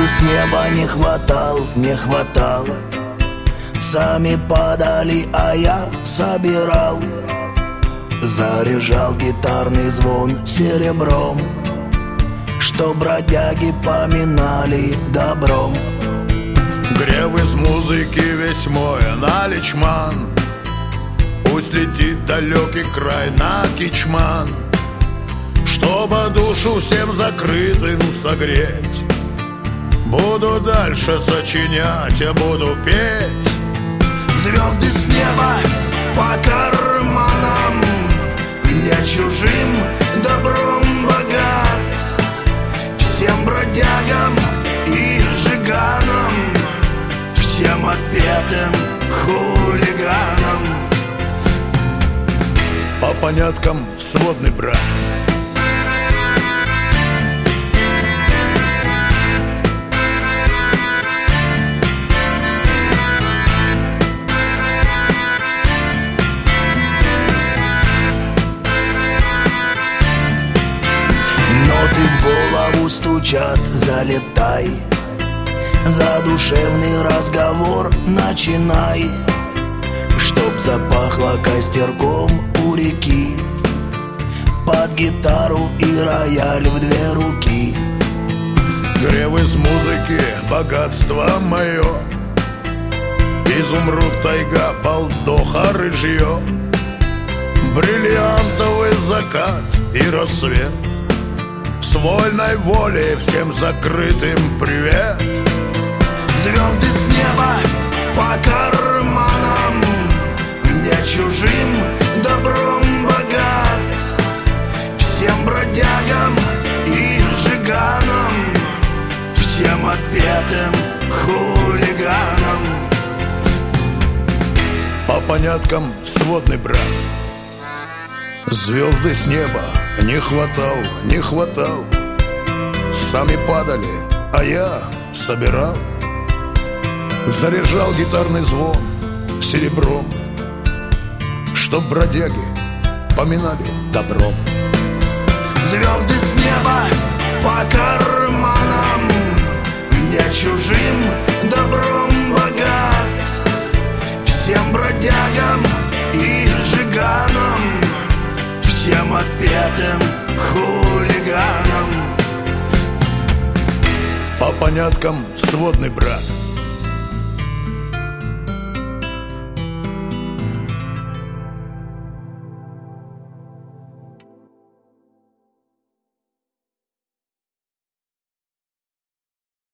Звезды с неба не хватал, не хватал. Сами падали, а я собирал. Заряжал гитарный звон серебром, что бродяги поминали добром. Грев из музыки весь мой наличман, пусть летит далекий край на Кичман, чтобы душу всем закрытым согреть. Буду дальше сочинять, я буду петь. Звезды с неба по карманам, я чужим добром богат. Всем бродягам и жиганам, всем отпетым хулиганам. По поняткам сводный брат. Ноты в голову стучат, залетай. Задушевный разговор начинай, чтоб запахло костерком у реки, под гитару и рояль в две руки. Грев из музыки богатство мое, изумруд, тайга, балдоха, рыжье, бриллиантовый закат и рассвет. С вольной волей всем закрытым привет. Звезды с неба по карманам, я чужим добром богат. Всем бродягам и жиганам, всем отпетым хулиганам. По поняткам сводный брат. Звезды с неба не хватал, не хватал. Сами падали, а я собирал. Заряжал гитарный звон серебром, чтоб бродяги поминали добром. Звезды с неба по карманам, я чужим добром богат. Всем бродягам и жиганам, всем отпетым хулиганам. По поняткам сводный брат.